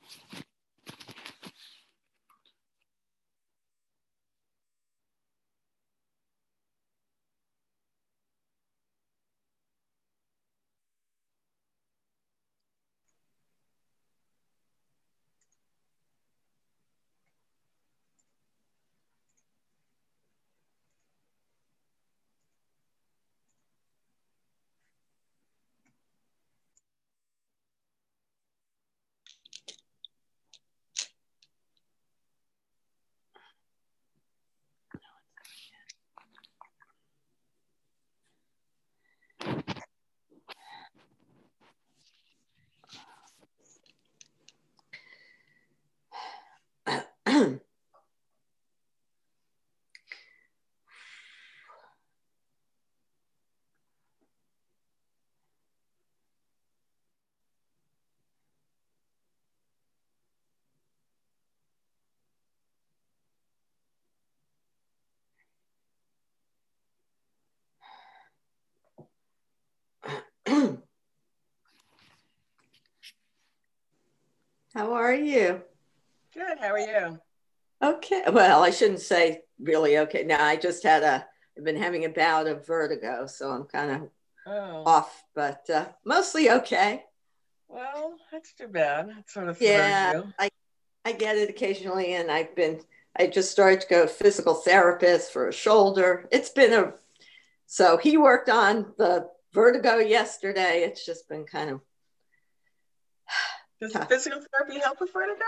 How are you? Good. How are you? Okay. Well, I shouldn't say really okay. Now, I've been having a bout of vertigo, so I'm kind of Oh, off, but mostly okay. well, that's too bad. It sort of throws Yeah, you. I get it occasionally, and I just started to go to physical therapist for a shoulder. So he worked on the vertigo yesterday. It's just been kind of Does tough. physical therapy help with vertigo?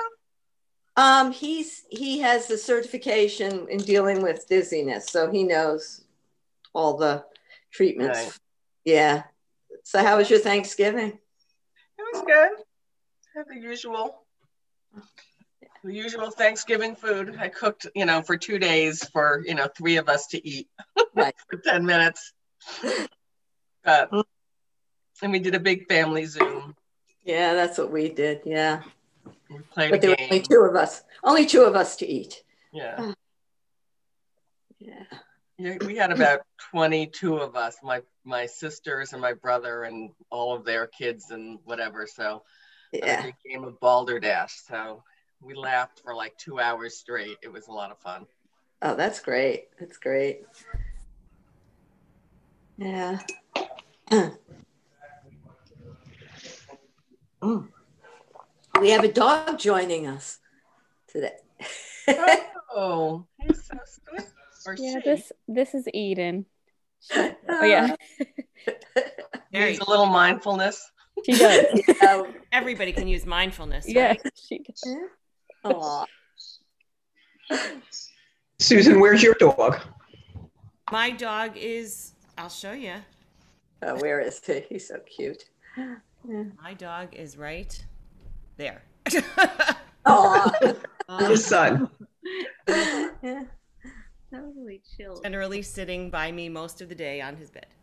He has the certification in dealing with dizziness, so he knows all the Right. treatments. Yeah. So how was your Thanksgiving? It was good. Had the usual Thanksgiving food. I cooked, for 2 days for, three of us to eat Right. for 10 minutes. But, and we did a big family Zoom. Yeah, that's what we did. Yeah. We played a But there were only game. two of us. Only two of us to eat. Yeah. Yeah. Yeah, we had about 22 of us, my sisters and my brother and all of their kids and whatever. So had a Yeah. big game of balderdash. So we laughed for like 2 hours straight. It was a lot of fun. Oh, that's great. That's great. Yeah. Mm. We have a dog joining us today. Oh, he's so sweet. Or Yeah, she. this is Eden. Oh yeah, Needs a little mindfulness. she does. Yeah. Everybody can use mindfulness, Yeah, right? she does. Aw. Susan, where's your dog? My dog is, I'll show you. Oh, where is he? He's so cute. Yeah. My dog is right there. Aw. His son. Yeah. That was really chill. Generally sitting by me most of the day on his bed.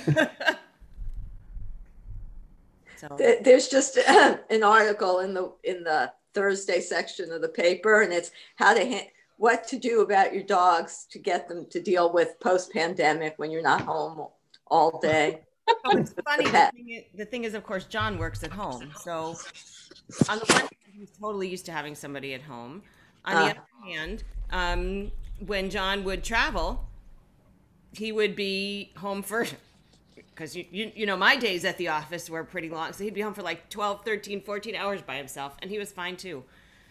So There's just an article in the Thursday section of the paper, and it's what to do about your dogs to get them to deal with post-pandemic when you're not home all day. oh, it's funny. The pet. The thing is, of course, John works at home. So on the one hand, he's totally used to having somebody at home. On the other hand, when John would travel, he would be home first. Because you know my days at the office were pretty long, so he'd be home for like 12, 13, 14 hours by himself, and he was fine too.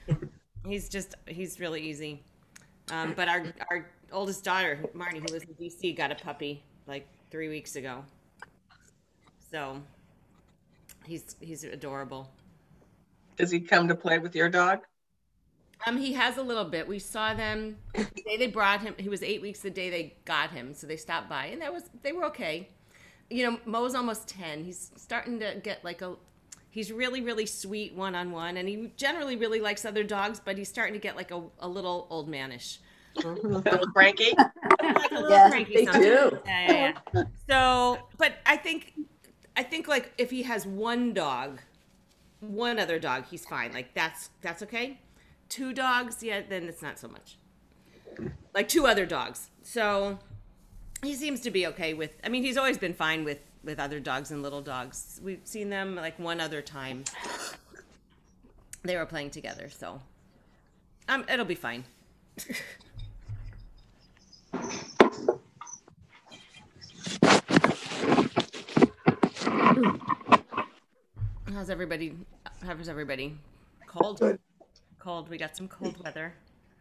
He's really easy. But our oldest daughter, Marnie, who lives in DC, got a puppy like 3 weeks ago. So he's adorable. Does he come to play with your dog? He has a little bit. We saw them the day they brought him. He was 8 weeks the day they got him, so they stopped by, and they were okay. You know, Mo's almost 10. He's starting to get he's really, really sweet one-on-one, and he generally really likes other dogs, but he's starting to get like a little old manish. A little cranky? Like a little Yes, cranky they sometimes. do. Yeah. So, but I think like if he has one other dog, he's fine. Like that's okay. Two dogs, yeah, then it's not so much. Like two other dogs. So he seems to be okay with, I mean, he's always been fine with other dogs and little dogs. We've seen them like one other time. they were playing together. So it'll be fine. How's everybody? How's everybody? Cold? Good. Cold. We got some cold weather.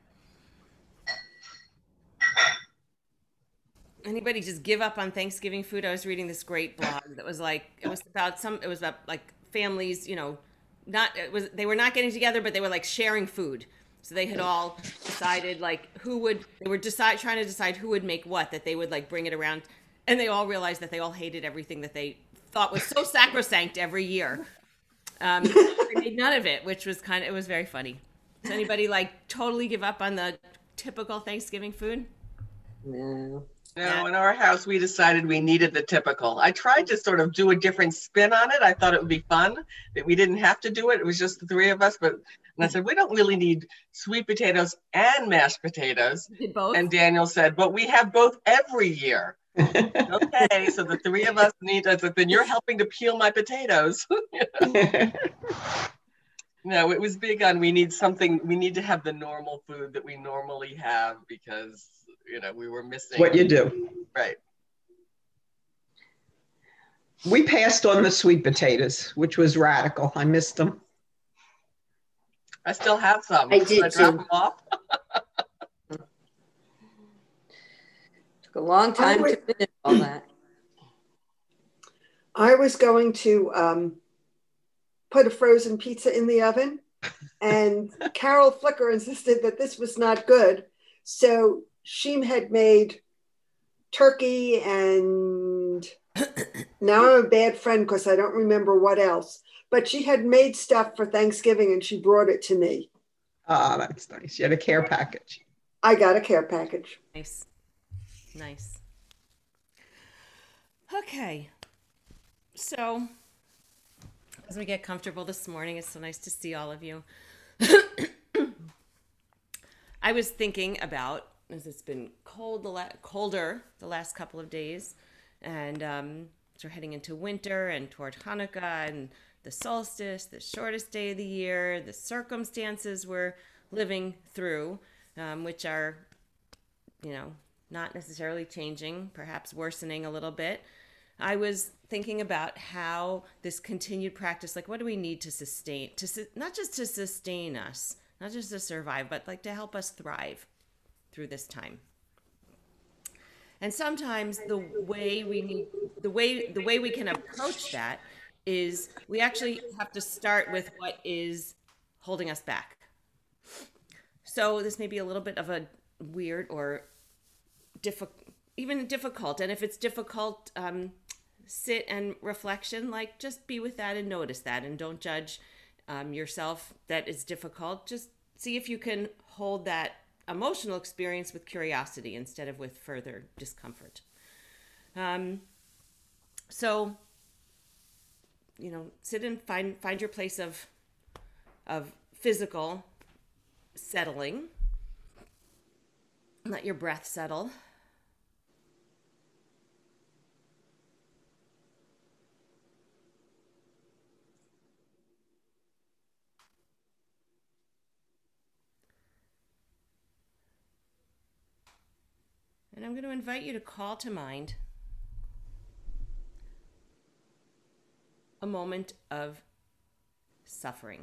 Anybody just give up on Thanksgiving food? I was reading this great blog that was like, it was about like families, they were not getting together, but they were like sharing food. So they had all decided like trying to decide who would make what, that they would like bring it around. And they all realized that they all hated everything that they thought was so sacrosanct every year. They made none of it, which was it was very funny. Does anybody like totally give up on the typical Thanksgiving food? No. No, in our house, we decided we needed the typical. I tried to sort of do a different spin on it. I thought it would be fun that we didn't have to do it. It was just the three of us. And I said, we don't really need sweet potatoes and mashed potatoes. You did both? And Daniel said, but we have both every year. Okay, so the three of us I said, then you're helping to peel my potatoes. No, it was big on we need to have the normal food that we normally have because we were missing What you do. Right. We passed on the sweet potatoes, which was radical. I missed them. I still have some. I did I drop too. them off. Took a long time to finish all that. I was going to put a frozen pizza in the oven, and Carol Flicker insisted that this was not good. So she had made turkey, and now I'm a bad friend because I don't remember what else. But she had made stuff for Thanksgiving, and she brought it to me. Ah, that's nice. You had a care package. I got a care package. Nice. Okay. So, as we get comfortable this morning, it's so nice to see all of you. I was thinking about, as it's been colder the last couple of days, and we're heading into winter and toward Hanukkah and the solstice, the shortest day of the year, the circumstances we're living through, which are, not necessarily changing, perhaps worsening a little bit. I was thinking about how this continued practice, like what do we need to sustain, not just to sustain us, not just to survive, but like to help us thrive through this time. And sometimes the way we can approach that is we actually have to start with what is holding us back. So this may be a little bit of a weird or even difficult. And if it's difficult, sit and reflection, like just be with that and notice that, and don't judge yourself that it's difficult. Just see if you can hold that emotional experience with curiosity instead of with further discomfort. So, sit and find your place of physical settling. Let your breath settle. And I'm going to invite you to call to mind a moment of suffering.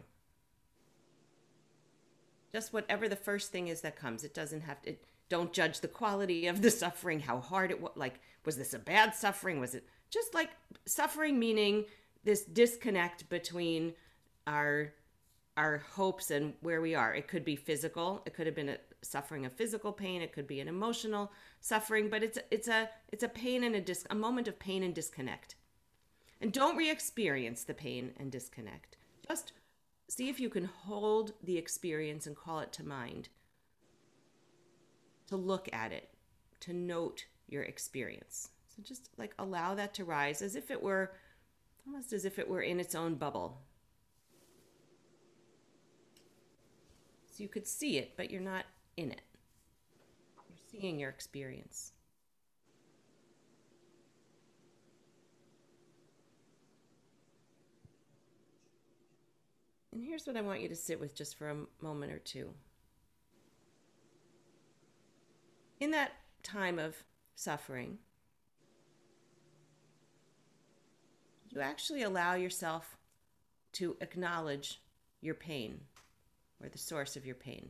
Just whatever the first thing is that comes. It doesn't have to, don't judge the quality of the suffering, how hard it was. Like, was this a bad suffering? Was it just like suffering, meaning this disconnect between our hopes and where we are? It could be physical. It could have been suffering of physical pain. It could be an emotional suffering, but it's a pain and a moment of pain and disconnect. And don't re-experience the pain and disconnect. Just see if you can hold the experience and call it to mind. To look at it, to note your experience. So just like allow that to rise as if it were, almost as if it were in its own bubble. So you could see it, but you're not in it. You're seeing your experience. And here's what I want you to sit with just for a moment or two. In that time of suffering, you actually allow yourself to acknowledge your pain or the source of your pain?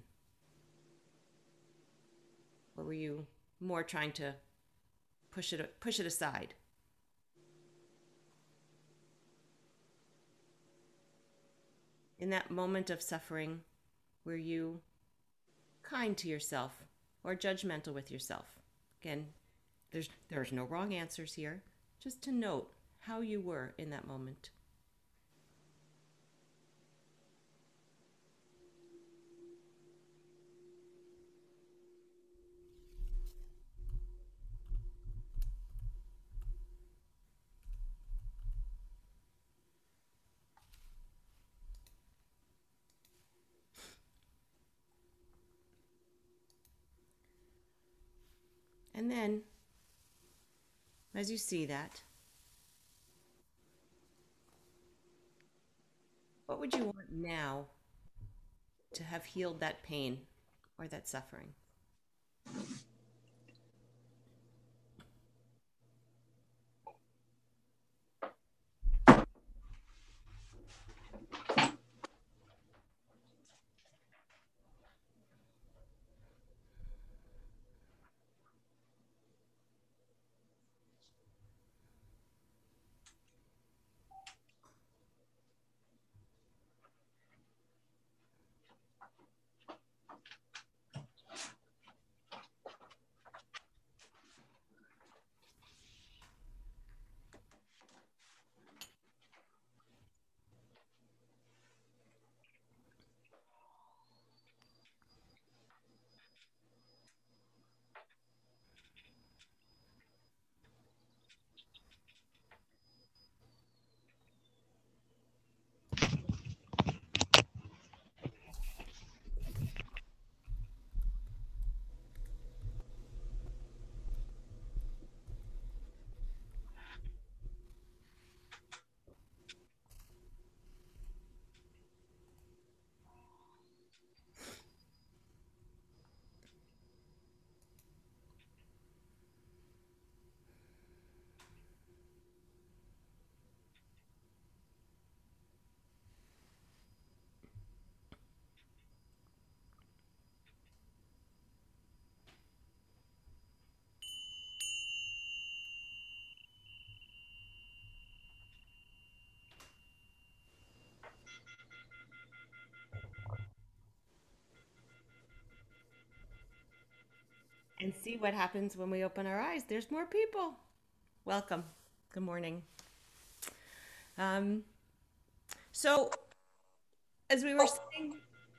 Or were you more trying to push it aside? In that moment of suffering, were you kind to yourself or judgmental with yourself? Again, there's no wrong answers here. Just to note how you were in that moment. And then, as you see that, what would you want now to have healed that pain or that suffering? And see what happens when we open our eyes. There's more people. Welcome. Good morning. So, as we were saying,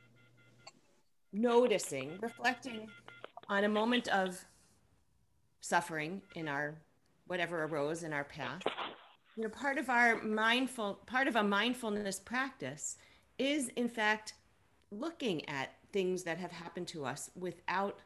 noticing, reflecting on a moment of suffering in our whatever arose in our path, part of a mindfulness practice is in fact looking at things that have happened to us with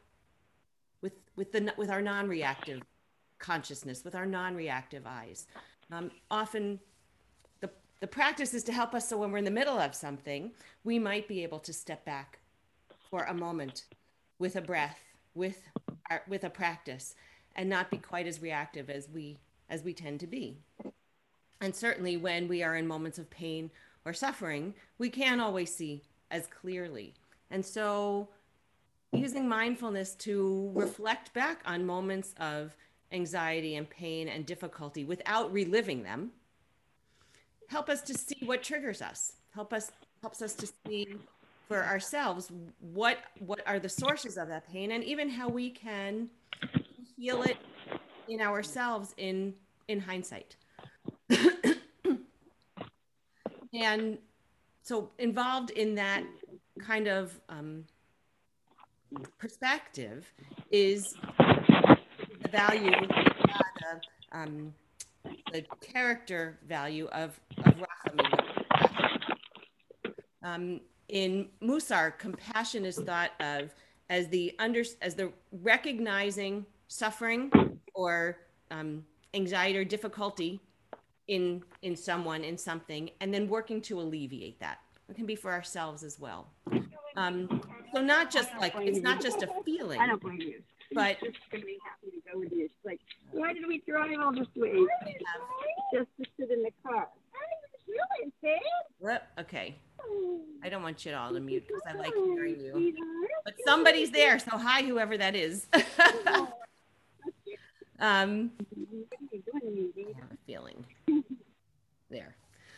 our non-reactive consciousness, with our non-reactive eyes. Often the practice is to help us so when we're in the middle of something, we might be able to step back for a moment with a breath, with a practice, and not be quite as reactive as we tend to be. And certainly when we are in moments of pain or suffering, we can't always see as clearly. And so using mindfulness to reflect back on moments of anxiety and pain and difficulty without reliving them help us to see what triggers us, helps us to see for ourselves what are the sources of that pain, and even how we can heal it in ourselves in hindsight. And so involved in that kind of perspective is the value, the character value of rachamim. In Musar, compassion is thought of as the recognizing suffering or anxiety or difficulty in someone, in something, and then working to alleviate that, it can be for ourselves as well. So not just like, it's not just a feeling. I don't blame you. But just gonna be happy to go with you. It's like, why did we drive all this way? Just to sit in the car. Okay. I don't want you all to mute because I like hearing you. But somebody's there, so hi, whoever that is. I have a feeling. There.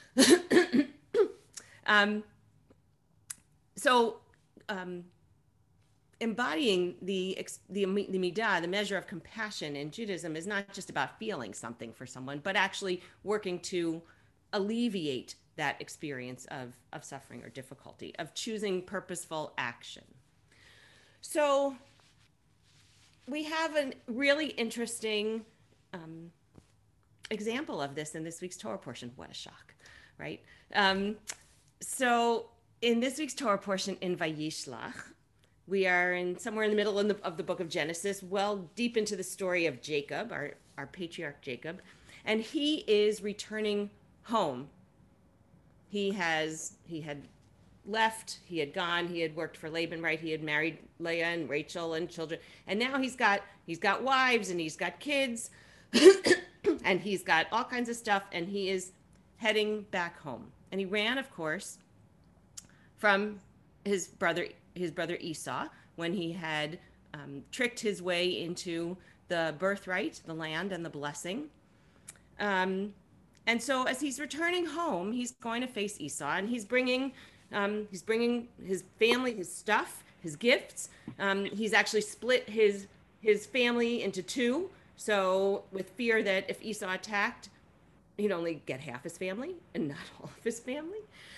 Embodying the midah, the measure of compassion in Judaism, is not just about feeling something for someone, but actually working to alleviate that experience of suffering or difficulty, of choosing purposeful action. So we have a really interesting example of this in this week's Torah portion. What a shock, right? So in this week's Torah portion in Vayishlach, we are somewhere in the middle of the book of Genesis, well deep into the story of Jacob, our patriarch Jacob, and he is returning home. He had left, he had gone, he had worked for Laban, right? He had married Leah and Rachel and children, and now he's got wives and he's got kids, and he's got all kinds of stuff, and he is heading back home. And he ran, of course, from his brother Esau, when he had tricked his way into the birthright, the land, and the blessing. And so as he's returning home, he's going to face Esau, and he's bringing his family, his stuff, his gifts. He's actually split his family into two, so with fear that if Esau attacked, he'd only get half his family and not all of his family.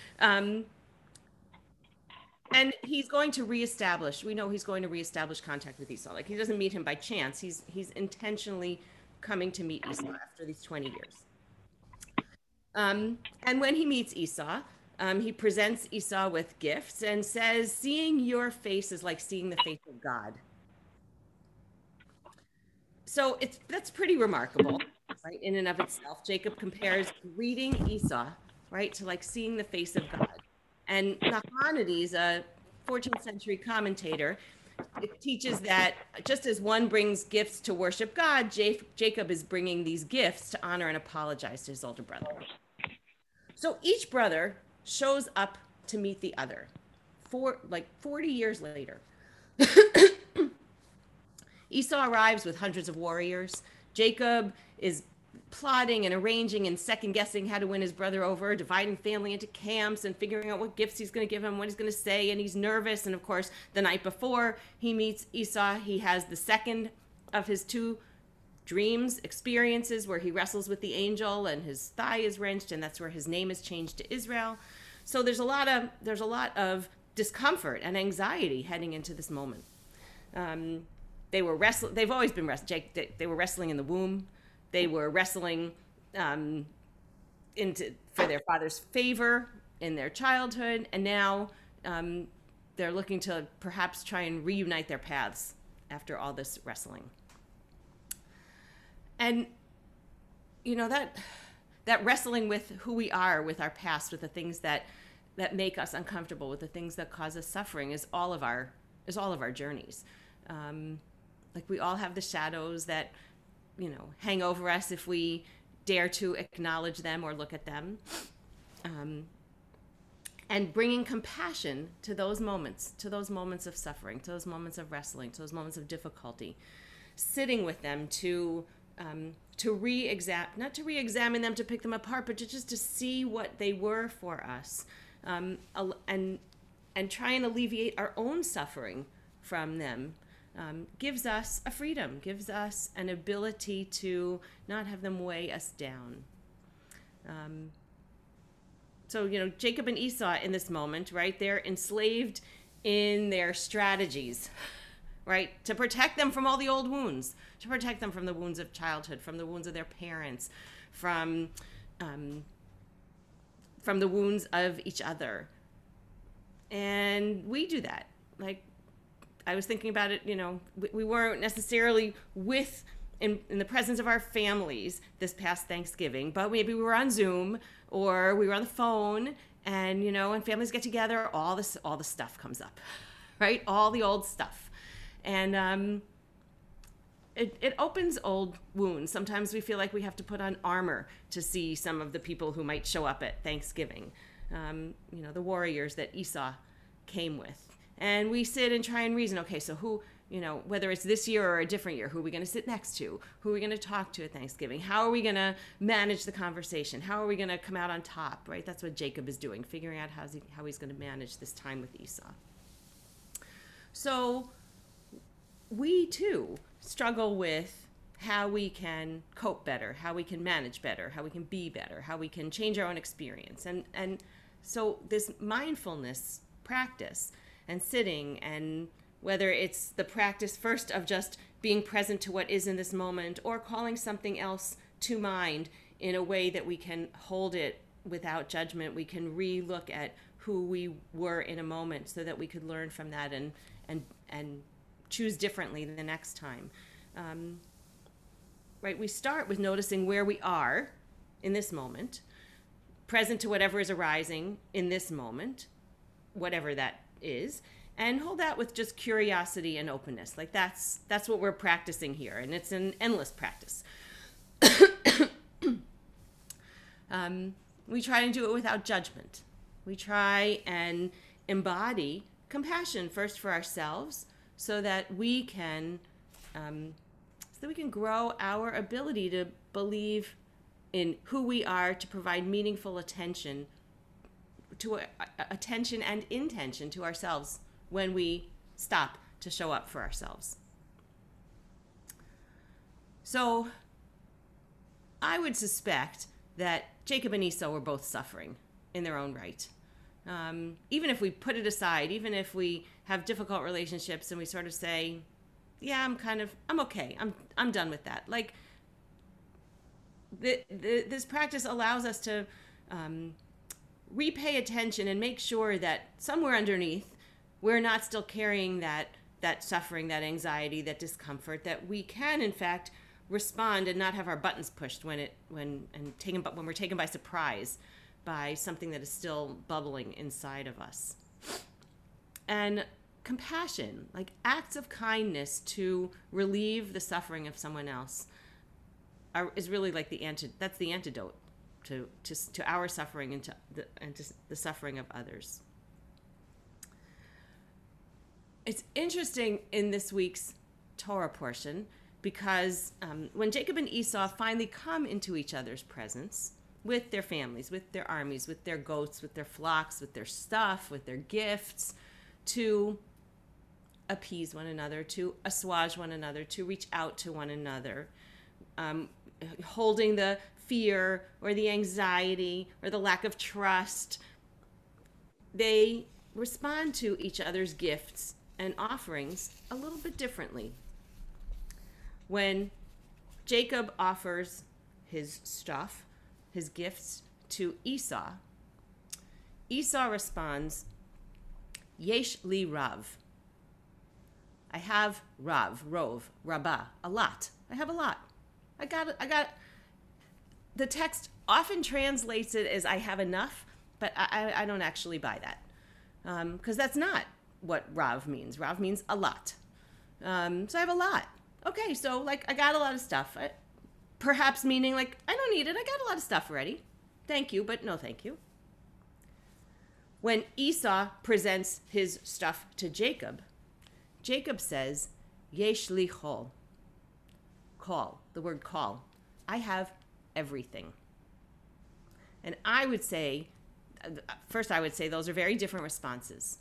And he's going to reestablish contact with Esau. Like, he doesn't meet him by chance. He's intentionally coming to meet Esau after these 20 years. And when he meets Esau, he presents Esau with gifts and says, "Seeing your face is like seeing the face of God." So that's pretty remarkable, right? In and of itself. Jacob compares reading Esau, right, to like seeing the face of God. And Nachmanides, a 14th century commentator, it teaches that just as one brings gifts to worship God, Jacob is bringing these gifts to honor and apologize to his older brother. So each brother shows up to meet the other 40 years later. Esau arrives with hundreds of warriors. Jacob is plotting and arranging and second guessing how to win his brother over, dividing family into camps and figuring out what gifts he's going to give him, what he's going to say, and he's nervous. And of course, the night before he meets Esau, he has the second of his two dreams experiences where he wrestles with the angel and his thigh is wrenched, and that's where his name is changed to Israel. So there's a lot of discomfort and anxiety heading into this moment. They've always been wrestling. They were wrestling in the womb. They were wrestling for their father's favor in their childhood, and now they're looking to perhaps try and reunite their paths after all this wrestling. And that wrestling with who we are, with our past, with the things that make us uncomfortable, with the things that cause us suffering, is all of our journeys. Like, we all have the shadows that hang over us if we dare to acknowledge them or look at them. And bringing compassion to those moments of suffering, to those moments of wrestling, to those moments of difficulty, sitting with them to not to re-examine them, to pick them apart, but just to see what they were for us, and try and alleviate our own suffering from them. Gives us a freedom, gives us an ability to not have them weigh us down. So, Jacob and Esau in this moment, right, they're enslaved in their strategies, right, to protect them from all the old wounds, to protect them from the wounds of childhood, from the wounds of their parents, from the wounds of each other. And we do that. Like, I was thinking about it, we weren't necessarily in the presence of our families this past Thanksgiving, but maybe we were on Zoom or we were on the phone, And, you know, when families get together, all the stuff comes up, right? All the old stuff. And it opens old wounds. Sometimes we feel like we have to put on armor to see some of the people who might show up at Thanksgiving. You know, the warriors that Esau came with. And we sit and try and reason, okay, so who, you know, whether it's this year or a different year, who are we going to sit next to? Who are we going to talk to at Thanksgiving? How are we going to manage the conversation? How are we going to come out on top, right? That's what Jacob is doing, figuring out how he's going to manage this time with Esau. So we, too, struggle with how we can cope better, how we can manage better, how we can be better, how we can change our own experience. And so this mindfulness practice and sitting, and whether it's the practice first of just being present to what is in this moment or calling something else to mind in a way that we can hold it without judgment, we can re-look at who we were in a moment so that we could learn from that and choose differently the next time. Right, we start with noticing where we are in this moment, present to whatever is arising in this moment, whatever that is, and hold that with just curiosity and openness. Like that's what we're practicing here, and it's an endless practice. We try and do it without judgment. We try and embody compassion first for ourselves, so that we can grow our ability to believe in who we are, to provide meaningful attention and intention to ourselves when we stop to show up for ourselves. So I would suspect that Jacob and Esau were both suffering in their own right. Even if we put it aside, even if we have difficult relationships and we sort of say, yeah, I'm okay. I'm done with that. Like this practice allows us to repay attention and make sure that somewhere underneath we're not still carrying that suffering, that anxiety, that discomfort, that we can in fact respond and not have our buttons pushed when we're taken by surprise by something that is still bubbling inside of us. And compassion, like acts of kindness to relieve the suffering of someone else, is really like that's the antidote to our suffering and to the suffering of others. It's interesting in this week's Torah portion because when Jacob and Esau finally come into each other's presence with their families, with their armies, with their goats, with their flocks, with their stuff, with their gifts, to appease one another, to assuage one another, to reach out to one another, holding the fear or the anxiety or the lack of trust, they respond to each other's gifts and offerings a little bit differently. When Jacob offers his stuff, his gifts, to Esau, Esau responds, Yesh li Rav. I have Rov, Rabbah, a lot. I have a lot. I got. The text often translates it as I have enough, but I don't actually buy that. Because that's not what Rav means. Rav means a lot. So I have a lot. Okay, so like I got a lot of stuff. Perhaps meaning like I don't need it. I got a lot of stuff already. Thank you, but no thank you. When Esau presents his stuff to Jacob, Jacob says, Yesh li chol. Call, the word call. I have everything. And I would say those are very different responses.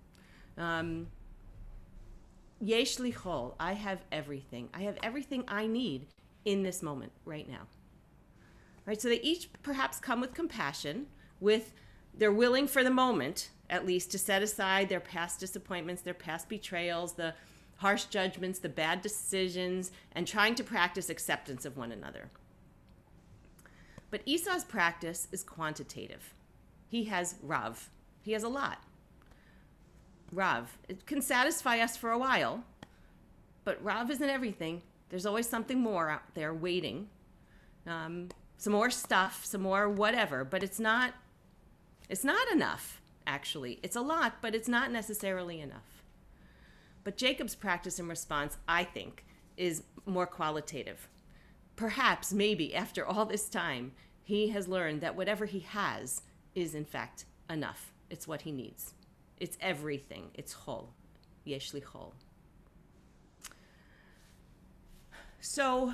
Yesh li chol. I have everything. I have everything I need in this moment right now. Right? So they each perhaps come with compassion, they're willing for the moment, at least, to set aside their past disappointments, their past betrayals, the harsh judgments, the bad decisions, and trying to practice acceptance of one another. But Esau's practice is quantitative. He has Rav. He has a lot. Rav. It can satisfy us for a while, but Rav isn't everything. There's always something more out there waiting. Some more stuff, some more whatever, but it's not It's not enough, actually. It's a lot, but it's not necessarily enough. But Jacob's practice and response, I think, is more qualitative. Perhaps, maybe, after all this time, he has learned that whatever he has is, in fact, enough. It's what he needs. It's everything. It's chol. Yesh li chol. So,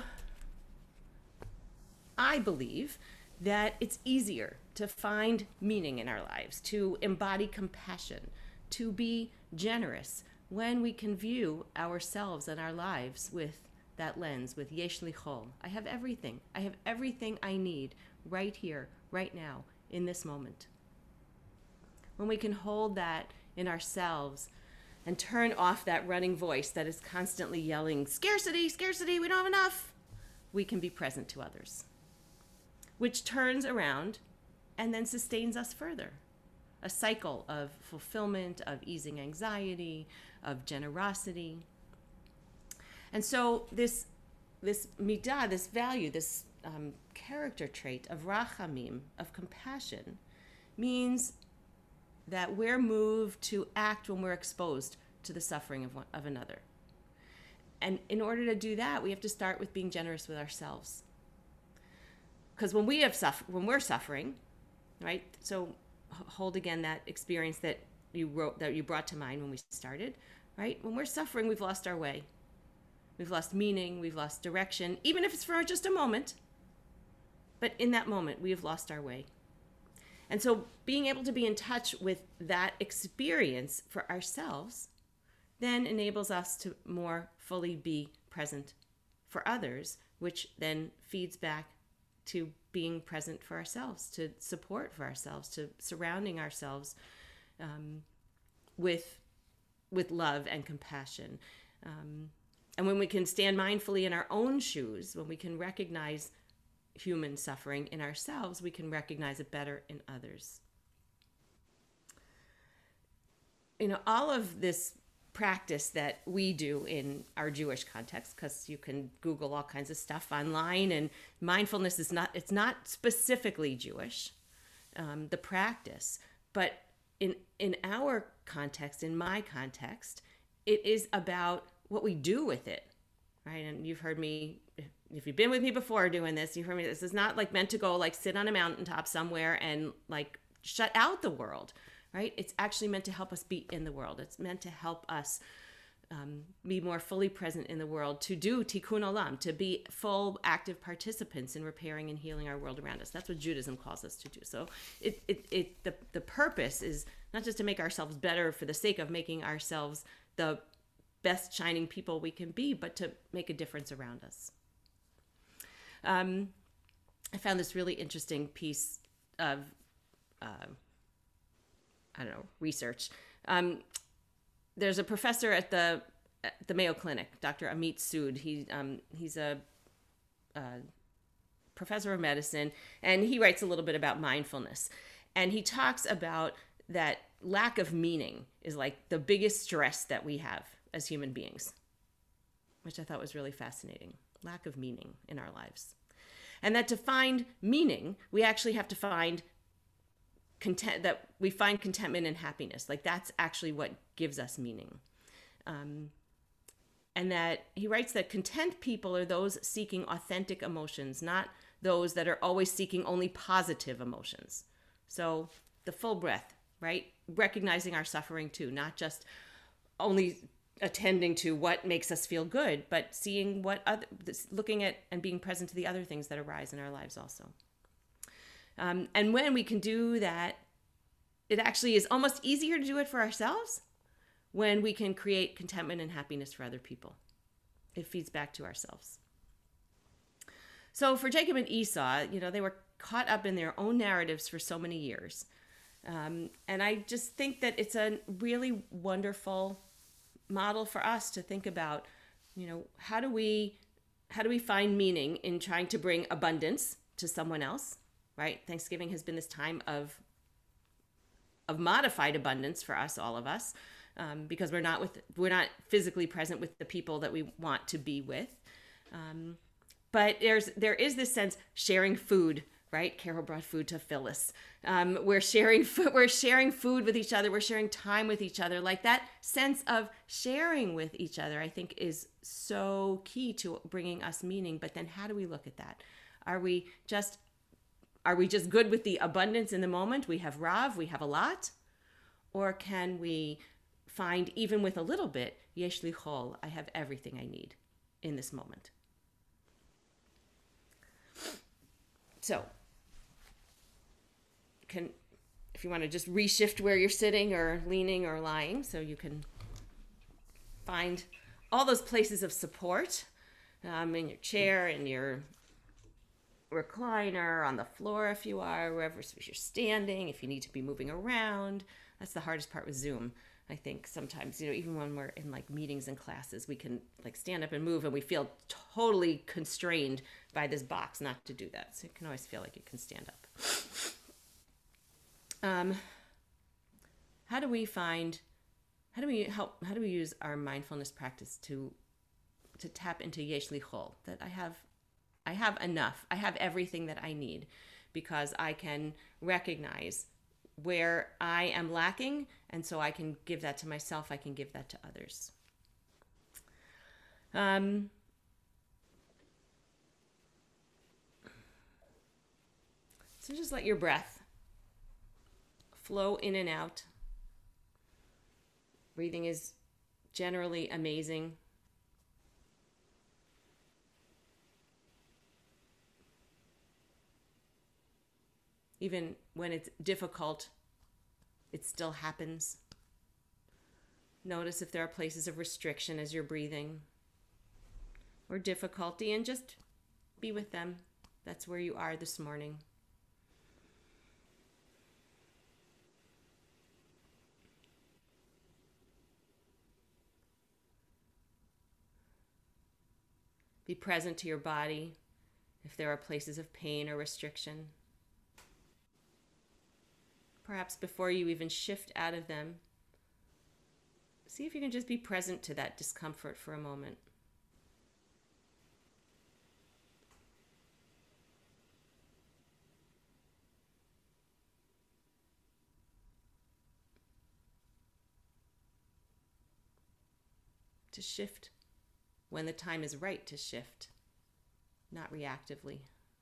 I believe that it's easier to find meaning in our lives, to embody compassion, to be generous when we can view ourselves and our lives with that lens, with yesh li chol. I have everything. I have everything I need right here, right now, in this moment. When we can hold that in ourselves and turn off that running voice that is constantly yelling, scarcity, scarcity, we don't have enough, we can be present to others, which turns around and then sustains us further. A cycle of fulfillment, of easing anxiety, of generosity. And so this midah, this value, this character trait of rachamim, of compassion, means that we're moved to act when we're exposed to the suffering of another. And in order to do that, we have to start with being generous with ourselves. Because when we're suffering, right? So hold again that experience that you brought to mind when we started, right? When we're suffering, we've lost our way. We've lost meaning, we've lost direction, even if it's for just a moment. But in that moment, we have lost our way. And so being able to be in touch with that experience for ourselves then enables us to more fully be present for others, which then feeds back to being present for ourselves, to support for ourselves, to surrounding ourselves with love and compassion. And when we can stand mindfully in our own shoes, when we can recognize human suffering in ourselves, we can recognize it better in others. All of this practice that we do in our Jewish context, because you can Google all kinds of stuff online, and mindfulness it's not specifically Jewish, the practice, but in our context, in my context, it is about what we do with it, right? And you've heard me, if you've been with me before doing this, you've heard me, this is not like meant to go like sit on a mountaintop somewhere and like shut out the world, right? It's actually meant to help us be in the world. It's meant to help us be more fully present in the world, to do tikkun olam, to be full active participants in repairing and healing our world around us. That's what Judaism calls us to do. So the purpose is not just to make ourselves better for the sake of making ourselves the best shining people we can be, but to make a difference around us. I found this really interesting piece of, research. There's a professor at the Mayo Clinic, Dr. Amit Sood. He's a professor of medicine, and he writes a little bit about mindfulness. And he talks about that lack of meaning is like the biggest stress that we have as human beings, which I thought was really fascinating. Lack of meaning in our lives. And that to find meaning, we actually have to find contentment and happiness. Like that's actually what gives us meaning. And that he writes that content people are those seeking authentic emotions, not those that are always seeking only positive emotions. So the full breath, right? Recognizing our suffering too, not just only attending to what makes us feel good, but seeing looking at and being present to the other things that arise in our lives also. And when we can do that, it actually is almost easier to do it for ourselves when we can create contentment and happiness for other people. It feeds back to ourselves. So for Jacob and Esau, they were caught up in their own narratives for so many years. And I just think that it's a really wonderful model for us to think about, how do we find meaning in trying to bring abundance to someone else, right? Thanksgiving has been this time of modified abundance for us, all of us, because we're not physically present with the people that we want to be with. But there is this sense sharing food right? Carol brought food to Phyllis. We're sharing food. We're sharing food with each other. We're sharing time with each other. Like that sense of sharing with each other, I think, is so key to bringing us meaning. But then, how do we look at that? Are we just good with the abundance in the moment? We have Rav. We have a lot, or can we find, even with a little bit, Yesh li chol, I have everything I need in this moment. So, if you want to just reshift where you're sitting or leaning or lying, so you can find all those places of support in your chair, in your recliner, on the floor if you are, wherever, if you're standing, if you need to be moving around. That's the hardest part with Zoom. I think sometimes, even when we're in like meetings and classes, we can like stand up and move and we feel totally constrained by this box not to do that. So you can always feel like you can stand up. How do we use our mindfulness practice to tap into Yesh li chol, that I have enough, I have everything that I need, because I can recognize where I am lacking, and so I can give that to myself, I can give that to others. So just let your breath flow in and out. Breathing is generally amazing. Even when it's difficult, it still happens. Notice if there are places of restriction as you're breathing or difficulty, and just be with them. That's where you are this morning. Be present to your body if there are places of pain or restriction. Perhaps before you even shift out of them, see if you can just be present to that discomfort for a moment. To shift when the time is right to shift, not reactively.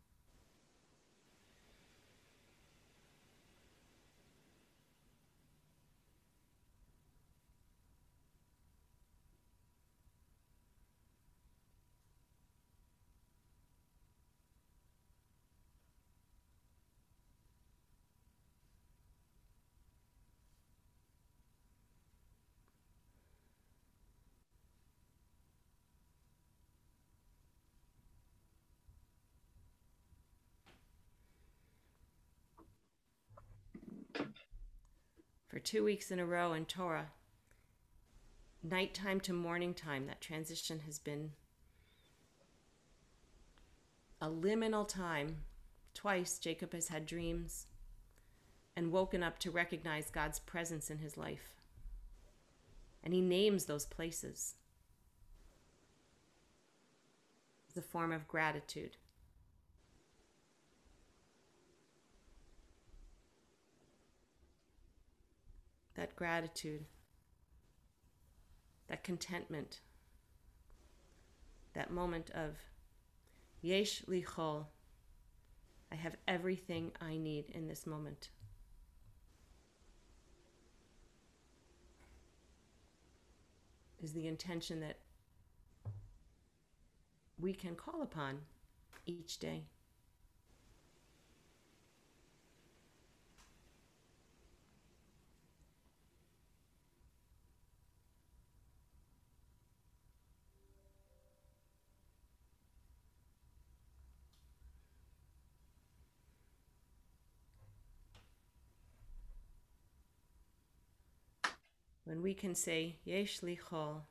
For 2 weeks in a row in Torah, nighttime to morning time, that transition has been a liminal time. Twice Jacob has had dreams and woken up to recognize God's presence in his life. And he names those places as a form of gratitude. That gratitude, that contentment, that moment of Yesh li chol, I have everything I need in this moment. Is the intention that we can call upon each day. When we can say, Yesh li chol,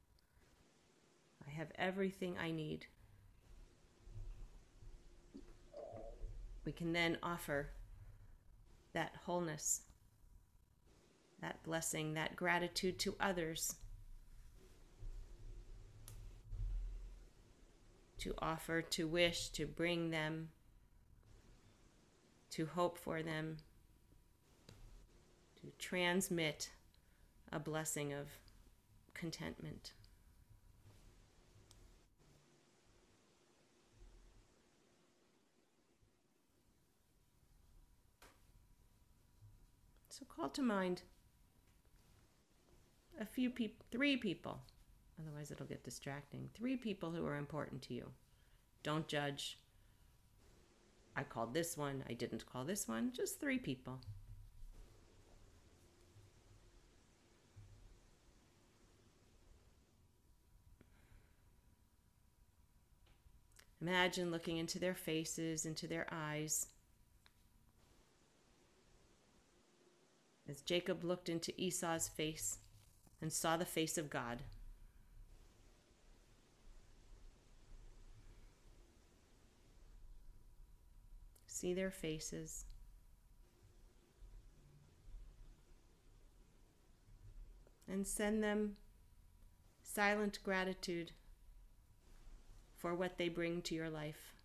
I have everything I need, we can then offer that wholeness, that blessing, that gratitude to others, to offer, to wish, to bring them to hope for them, to transmit a blessing of contentment. So call to mind a few people, 3 people, otherwise it'll get distracting. 3 people who are important to you. Don't judge. I called this one, I didn't call this one, just 3 people. Imagine looking into their faces, into their eyes. As Jacob looked into Esau's face and saw the face of God. See their faces. And send them silent gratitude for what they bring to your life.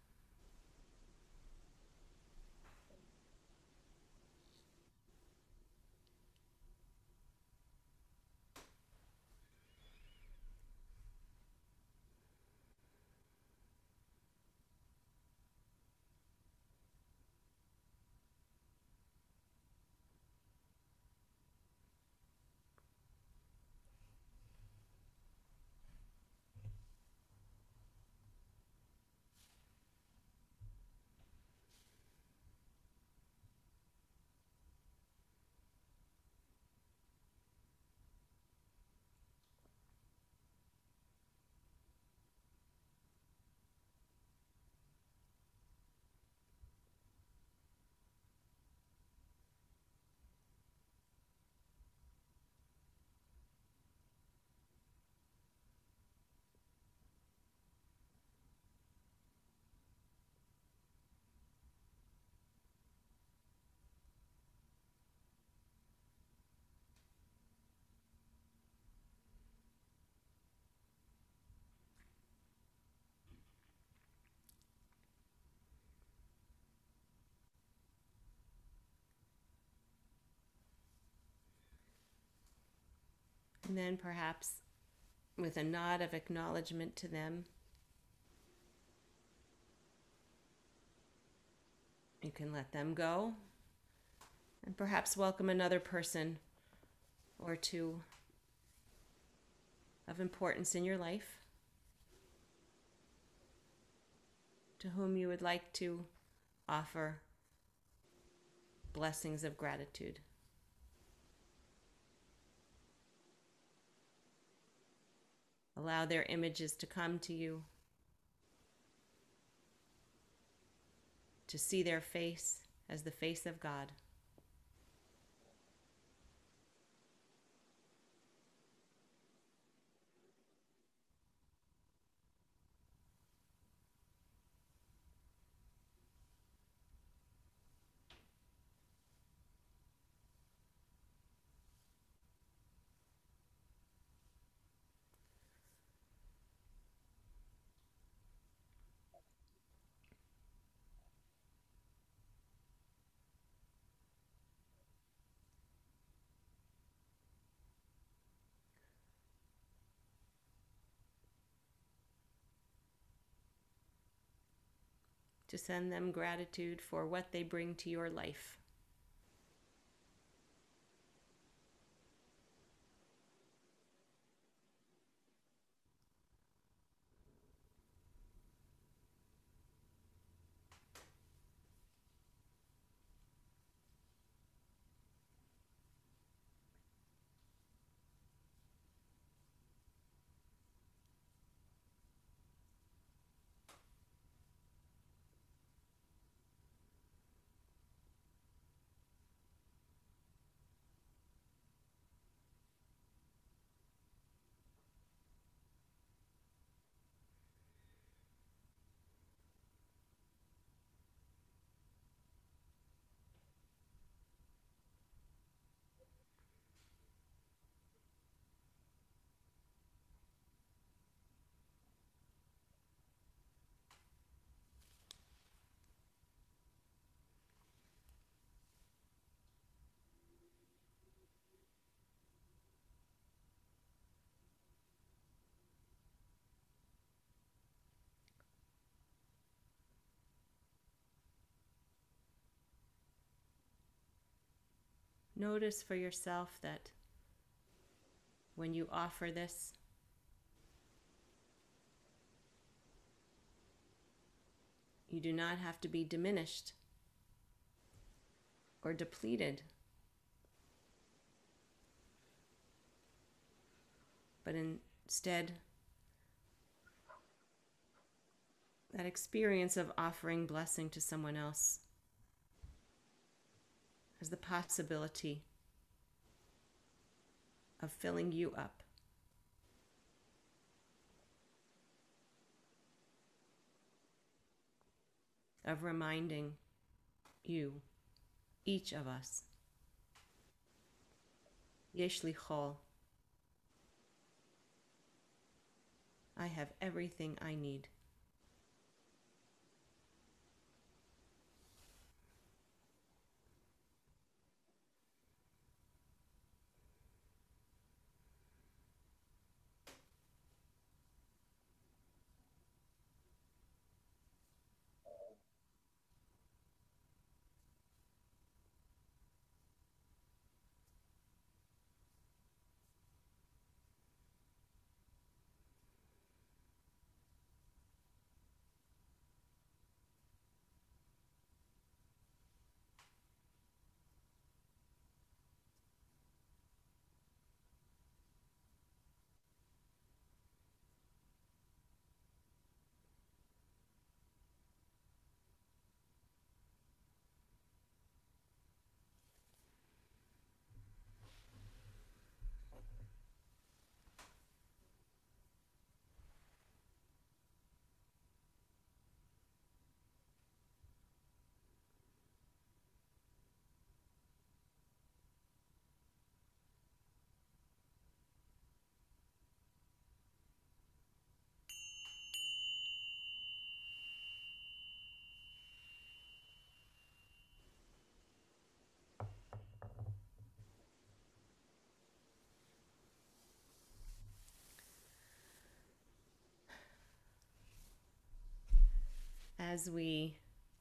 And then perhaps with a nod of acknowledgement to them, you can let them go and perhaps welcome another person or 2 of importance in your life to whom you would like to offer blessings of gratitude. Allow their images to come to you, to see their face as the face of God. To send them gratitude for what they bring to your life. notice for yourself that when you offer this, you do not have to be diminished or depleted, but instead, that experience of offering blessing to someone else has the possibility of filling you up. Of reminding you, each of us, Yesh li chol, I have everything I need. As we,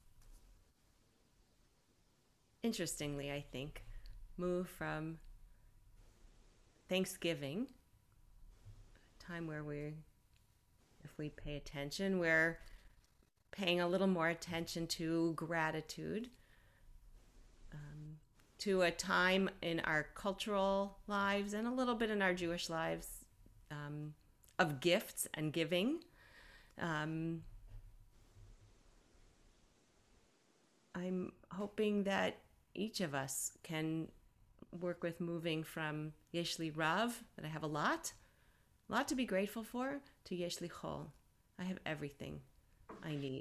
interestingly, I think, move from Thanksgiving, a time where if we pay attention, we're paying a little more attention to gratitude, to a time in our cultural lives and a little bit in our Jewish lives of gifts and giving. I'm hoping that each of us can work with moving from Yesh li Rav, that I have a lot to be grateful for, to Yesh li Chol, I have everything I need.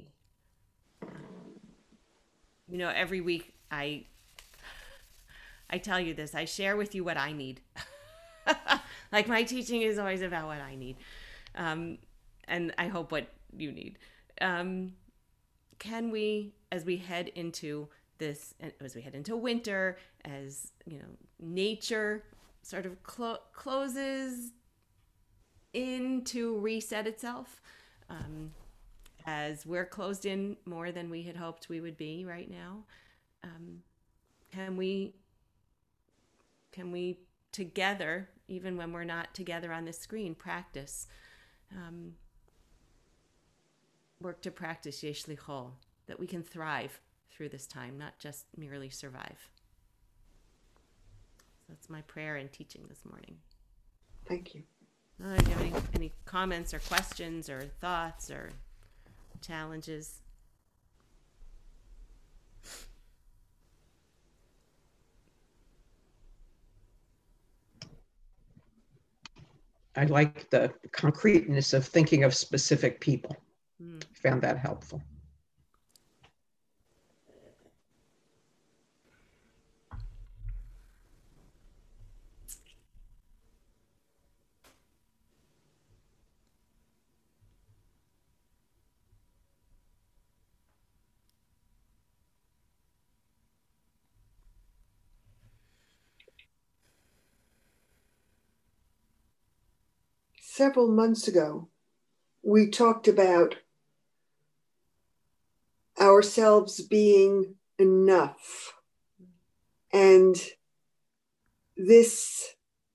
You know, every week I tell you this, I share with you what I need. Like my teaching is always about what I need. And I hope what you need. Can we, as we head into this, as we head into winter, as you know, nature sort of closes in to reset itself, as we're closed in more than we had hoped we would be right now, can we together, even when we're not together on this screen, practice, work to practice Yesh li Chol, that we can thrive through this time, not just merely survive. So that's my prayer and teaching this morning. Thank you. Do you have any comments or questions or thoughts or challenges? I like the concreteness of thinking of specific people. Found that helpful. Several months ago, we talked about ourselves being enough. And this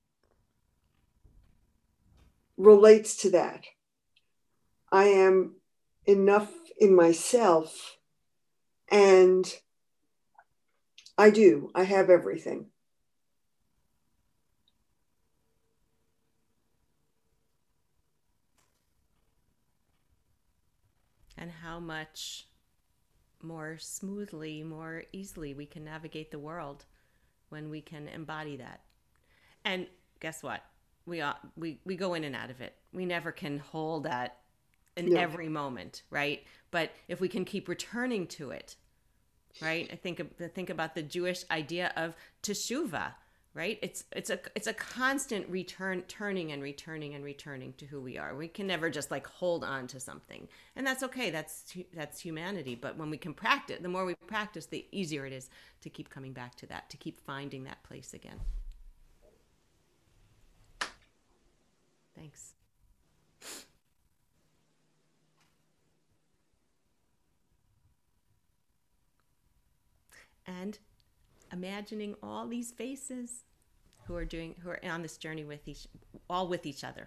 relates to that. I am enough in myself, and I have everything. And how much more smoothly, more easily we can navigate the world when we can embody that. And guess what? We go in and out of it. We never can hold that in every moment, right? But if we can keep returning to it, right? I think about the Jewish idea of teshuvah, right? It's a constant turning and returning to who we are. We can never just like hold on to something, and that's okay. That's humanity. But when we can practice, the more we practice, the easier it is to keep coming back to that, to keep finding that place again. Thanks. And imagining all these faces who are on this journey with each other.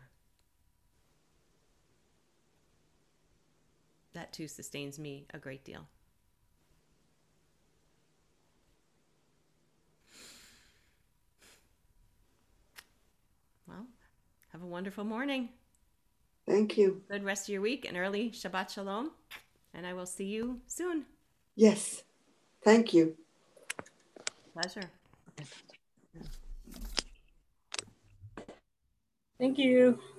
That too sustains me a great deal. Well, have a wonderful morning. Thank you. Good rest of your week and early Shabbat Shalom. And I will see you soon. Yes. Thank you. Pleasure. Thank you.